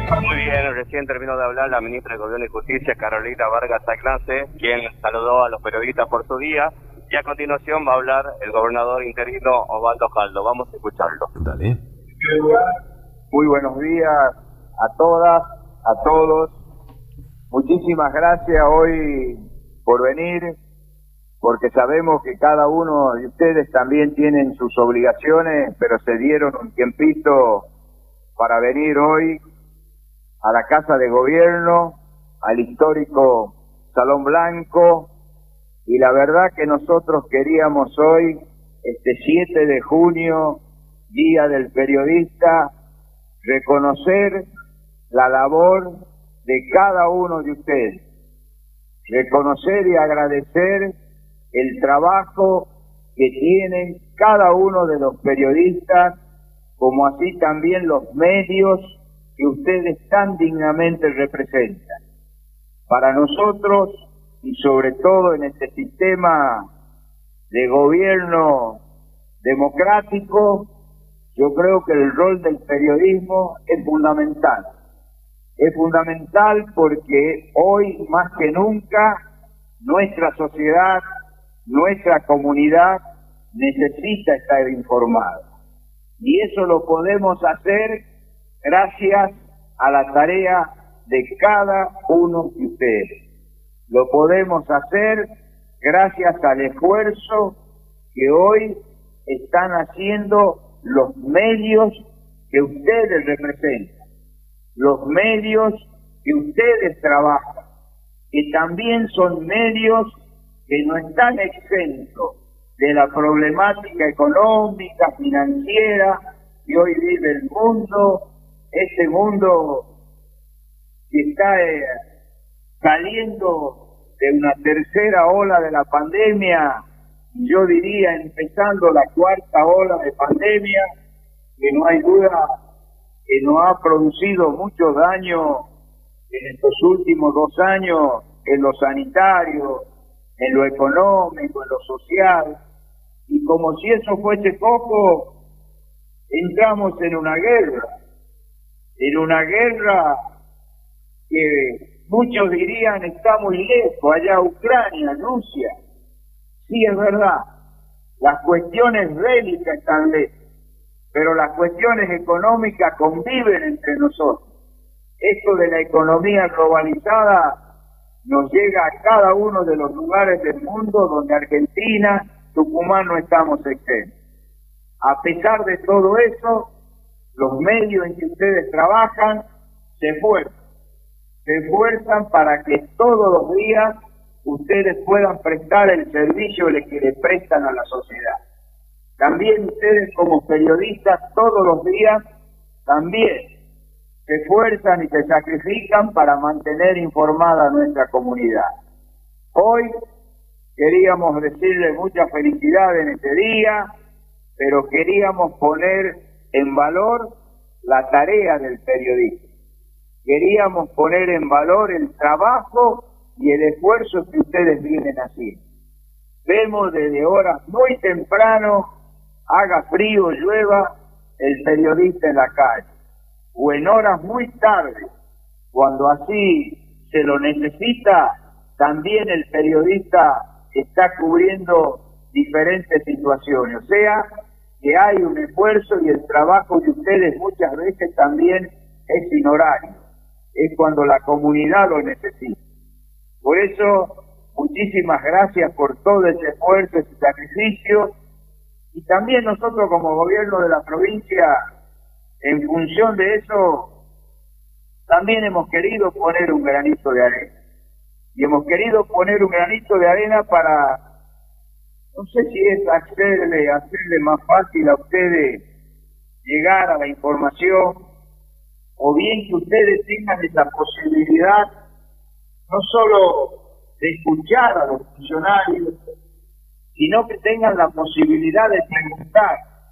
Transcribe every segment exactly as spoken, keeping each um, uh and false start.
Muy bien, recién terminó de hablar la ministra de Gobierno y Justicia, Carolina Vargas Aclance, quien saludó a los periodistas por su día, y a continuación va a hablar el gobernador interino Osvaldo Jaldo. Vamos a escucharlo. Dale. Muy buenos días a todas, a todos. Muchísimas gracias hoy por venir, porque sabemos que cada uno de ustedes también tienen sus obligaciones, pero se dieron un tiempito para venir hoy a la Casa de Gobierno, al histórico Salón Blanco, y la verdad que nosotros queríamos hoy, este siete de junio, Día del Periodista, reconocer la labor de cada uno de ustedes, reconocer y agradecer el trabajo que tienen cada uno de los periodistas, como así también los medios que ustedes tan dignamente representan. Para nosotros, y sobre todo en este sistema de gobierno democrático, yo creo que el rol del periodismo es fundamental. Es fundamental porque hoy, más que nunca, nuestra sociedad, nuestra comunidad necesita estar informada. Y eso lo podemos hacer gracias a la tarea de cada uno de ustedes. Lo podemos hacer gracias al esfuerzo que hoy están haciendo los medios que ustedes representan, los medios que ustedes trabajan, que también son medios que no están exentos de la problemática económica, financiera que hoy vive el mundo, ese mundo que está eh, saliendo de una tercera ola de la pandemia, yo diría empezando la cuarta ola de pandemia, que no hay duda que nos ha producido mucho daño en estos últimos dos años en lo sanitario, en lo económico, en lo social, y como si eso fuese poco, entramos en una guerra, en una guerra que muchos dirían está muy lejos, allá Ucrania, Rusia. Sí, es verdad, las cuestiones bélicas están lejos, pero las cuestiones económicas conviven entre nosotros. Esto de la economía globalizada nos llega a cada uno de los lugares del mundo donde Argentina, Tucumán no estamos exentos. A pesar de todo eso, los medios en que ustedes trabajan se esfuerzan, se esfuerzan para que todos los días ustedes puedan prestar el servicio que le prestan a la sociedad. También ustedes como periodistas todos los días también se esfuerzan y se sacrifican para mantener informada a nuestra comunidad. Hoy queríamos decirles mucha felicidad en este día, pero queríamos poner en valor la tarea del periodista. Queríamos poner en valor el trabajo y el esfuerzo que ustedes vienen haciendo. Vemos desde horas muy temprano, haga frío, llueva, el periodista en la calle, o en horas muy tarde, cuando así se lo necesita, también el periodista está cubriendo diferentes situaciones. O sea, que hay un esfuerzo y el trabajo de ustedes muchas veces también es sin horario, es cuando la comunidad lo necesita. Por eso, muchísimas gracias por todo ese esfuerzo, ese sacrificio, y también nosotros como gobierno de la provincia, en función de eso, también hemos querido poner un granito de arena. Y hemos querido poner un granito de arena para, no sé si es hacerle, hacerle más fácil a ustedes llegar a la información, o bien que ustedes tengan esa posibilidad, no solo de escuchar a los funcionarios, sino que tengan la posibilidad de preguntar,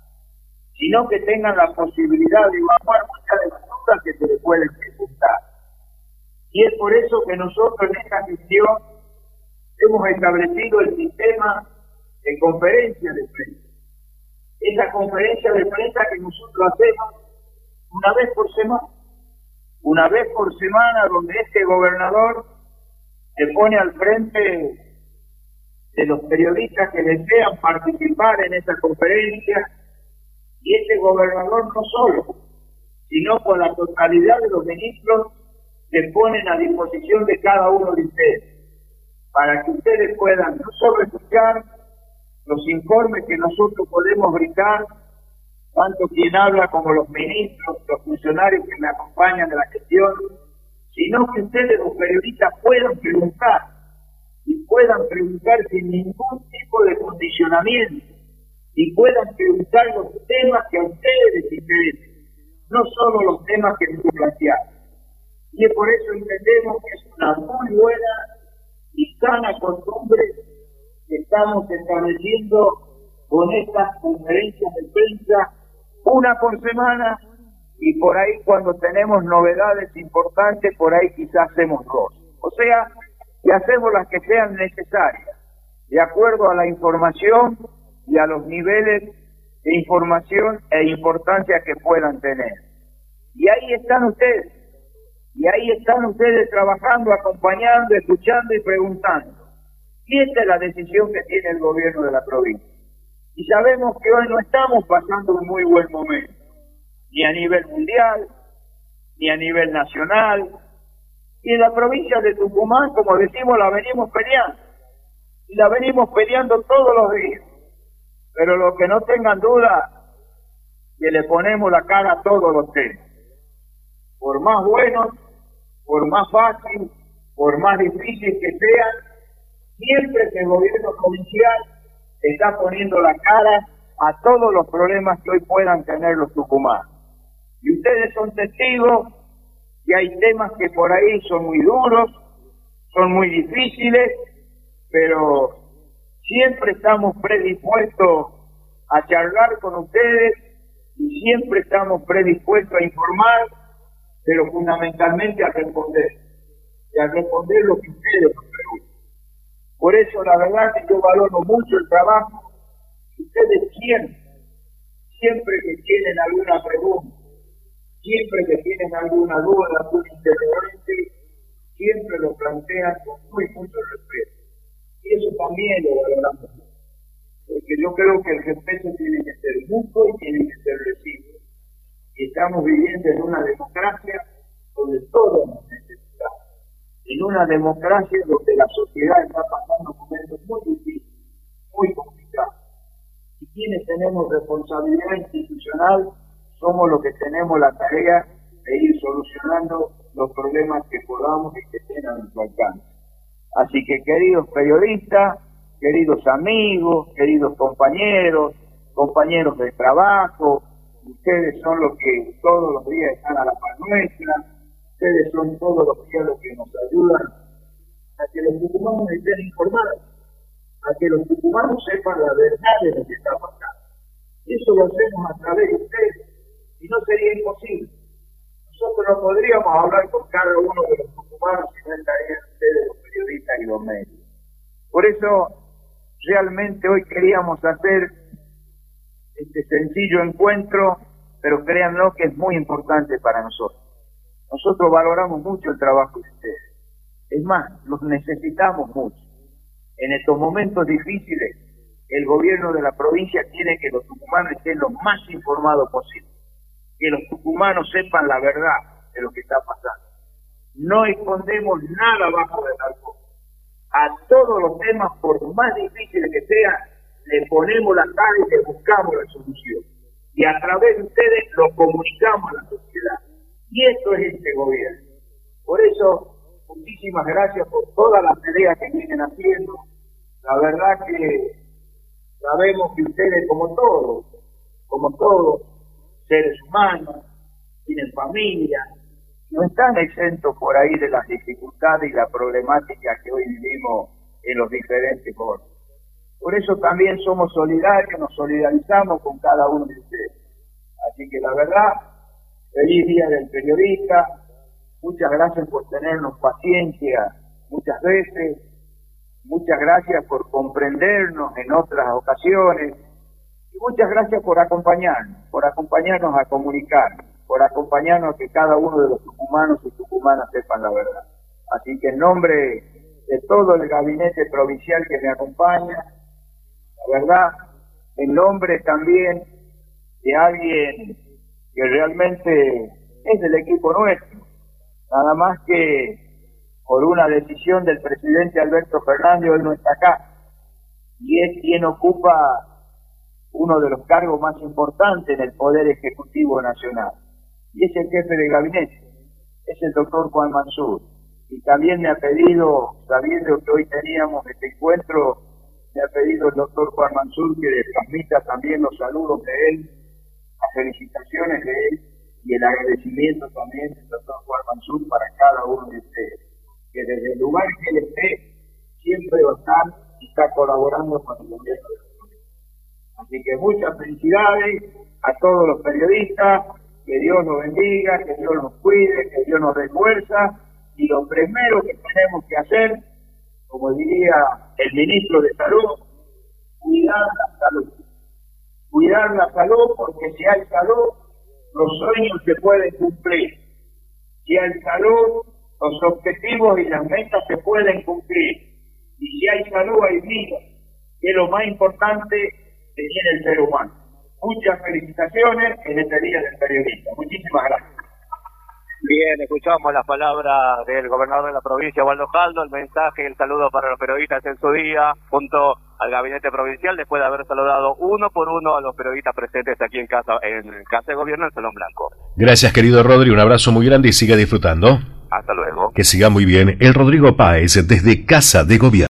sino que tengan la posibilidad de evaluar muchas de las dudas que se les pueden preguntar. Y es por eso que nosotros en esta gestión hemos establecido el sistema de conferencia de prensa. Esa conferencia de prensa que nosotros hacemos una vez por semana. Una una vez por semana, donde este gobernador se pone al frente de los periodistas que desean participar en esa conferencia, y este gobernador no solo, sino con la totalidad de los ministros se ponen a disposición de cada uno de ustedes, para que ustedes puedan no solo escuchar los informes que nosotros podemos brindar, tanto quien habla como los ministros, los funcionarios que me acompañan de la gestión, sino que ustedes, los periodistas, puedan preguntar, y puedan preguntar sin ningún tipo de condicionamiento, y puedan preguntar los temas que a ustedes les interesen, no solo los temas que nos plantearon. Y es por eso entendemos que es una muy buena y sana costumbre que estamos estableciendo con estas conferencias de prensa, una por semana, y por ahí cuando tenemos novedades importantes, por ahí quizás hacemos dos. O sea, que hacemos las que sean necesarias, de acuerdo a la información y a los niveles de información e importancia que puedan tener. Y ahí están ustedes, y ahí están ustedes trabajando, acompañando, escuchando y preguntando. Y esta es la decisión que tiene el gobierno de la provincia. Y sabemos que hoy no estamos pasando un muy buen momento, ni a nivel mundial, ni a nivel nacional. Y en la provincia de Tucumán, como decimos, la venimos peleando. Y la venimos peleando todos los días. Pero lo que no tengan duda, que le ponemos la cara a todos los temas. Por más buenos, por más fácil, por más difícil que sean, siempre que el gobierno provincial está poniendo la cara a todos los problemas que hoy puedan tener los tucumanos. Y ustedes son testigos que hay temas que por ahí son muy duros, son muy difíciles, pero siempre estamos predispuestos a charlar con ustedes y siempre estamos predispuestos a informar, pero fundamentalmente a responder, y a responder lo que ustedes nos preguntan. Por eso la verdad que yo valoro mucho el trabajo que ustedes siempre, siempre que tienen alguna pregunta, siempre que tienen alguna duda, algún interrogante, siempre lo plantean con muy mucho respeto. Y eso también lo valoramos, porque yo creo que el respeto tiene que ser mutuo y tiene que ser recíproco. Y estamos viviendo en una democracia donde todos nos necesitamos, en una democracia donde la sociedad está pasando momentos muy difíciles, muy complicados. Y quienes tenemos responsabilidad institucional somos los que tenemos la tarea de ir solucionando los problemas que podamos y que tengan a nuestro alcance. Así que, queridos periodistas, queridos amigos, queridos compañeros, compañeros de trabajo, ustedes son los que todos los días están a la par nuestra, ustedes son todos los días los que nos ayudan a que los tucumanos estén informados, a que los tucumanos sepan la verdad de lo que está pasando. Y eso lo hacemos a través de ustedes, y no sería imposible. Nosotros no podríamos hablar con cada uno de los tucumanos si no estarían ustedes, los periodistas y los medios. Por eso, realmente hoy queríamos hacer este sencillo encuentro, pero créanlo que es muy importante para nosotros. Nosotros valoramos mucho el trabajo de ustedes. Es más, los necesitamos mucho. En estos momentos difíciles, el gobierno de la provincia quiere que los tucumanos estén lo más informados posible, que los tucumanos sepan la verdad de lo que está pasando. No escondemos nada bajo del alcohol. A todos los temas, por más difíciles que sean, le ponemos la cara y le buscamos la solución. Y a través de ustedes lo comunicamos a la sociedad. Y esto es este gobierno. Por eso, muchísimas gracias por todas las tareas que vienen haciendo. La verdad que sabemos que ustedes, como todos, como todos, seres humanos, tienen familia, no están exentos por ahí de las dificultades y la problemática que hoy vivimos en los diferentes bordes. Por eso también somos solidarios, nos solidarizamos con cada uno de ustedes. Así que la verdad, feliz Día del Periodista, muchas gracias por tenernos paciencia muchas veces, muchas gracias por comprendernos en otras ocasiones, y muchas gracias por acompañarnos, por acompañarnos a comunicar. por acompañarnos a que cada uno de los tucumanos y tucumanas sepan la verdad. Así que en nombre de todo el gabinete provincial que me acompaña, la verdad, en nombre también de alguien que realmente es del equipo nuestro, nada más que por una decisión del presidente Alberto Fernández, él no está acá, y es quien ocupa uno de los cargos más importantes en el Poder Ejecutivo Nacional, y es el jefe de gabinete, es el doctor Juan Mansur. Y también me ha pedido, sabiendo que hoy teníamos este encuentro, me ha pedido el doctor Juan Mansur que le transmita también los saludos de él, las felicitaciones de él y el agradecimiento también del doctor Juan Mansur para cada uno de ustedes, que desde el lugar que él esté, siempre va a estar y está colaborando con el gobierno de la provincia. Así que muchas felicidades a todos los periodistas, que Dios nos bendiga, que Dios nos cuide, que Dios nos dé fuerza. Y lo primero que tenemos que hacer, como diría el ministro de Salud, cuidar la salud. Cuidar la salud, porque si hay salud, los sueños se pueden cumplir. Si hay salud, los objetivos y las metas se pueden cumplir. Y si hay salud, hay vida, que es lo más importante que tiene el ser humano. Muchas felicitaciones en este Día del Periodista. Muchísimas gracias. Bien, escuchamos las palabras del gobernador de la provincia, Osvaldo Jaldo, el mensaje y el saludo para los periodistas en su día, junto al gabinete provincial, después de haber saludado uno por uno a los periodistas presentes aquí en casa, en Casa de Gobierno, en Salón Blanco. Gracias, querido Rodri, un abrazo muy grande y siga disfrutando. Hasta luego. Que siga muy bien el Rodrigo Páez desde Casa de Gobierno.